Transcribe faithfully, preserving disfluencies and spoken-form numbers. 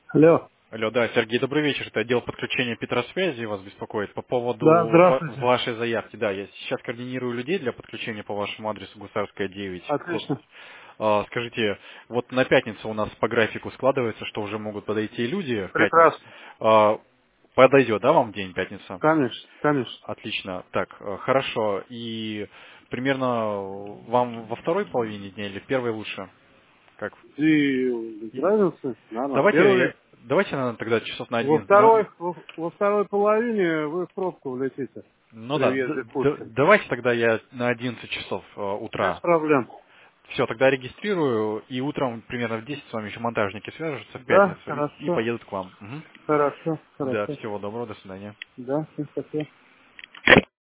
Алло. Алло, да, Сергей, добрый вечер. Это отдел подключения Петросвязи вас беспокоит по поводу Да, ва- здравствуйте. вашей заявки. Да, я сейчас координирую людей для подключения по вашему адресу Гусарская девять. Ко- Отлично. а, Скажите, вот на пятницу у нас по графику складывается, что уже могут подойти люди в пятницу. Прекрасно. А, Подойдет, да, вам день пятница? Конечно, конечно. Отлично. Так, э, хорошо. И примерно вам во второй половине дня или в первой лучше? Как? И без И- разницы. Наверное, Давайте, первый. я- давайте, наверное, тогда часов на Во один. на- второй, во, во второй половине вы в пробку влетите Ну при да, д- въезде в д- Пушкин. давайте тогда я на одиннадцать часов э, Без утра. проблем. Все, тогда регистрирую, и утром примерно в десять с вами еще монтажники свяжутся в Да, пятницу и, и хорошо. поедут к вам. Мгм. Хорошо, Да, хорошо. всего доброго, до свидания. Да, всем спасибо.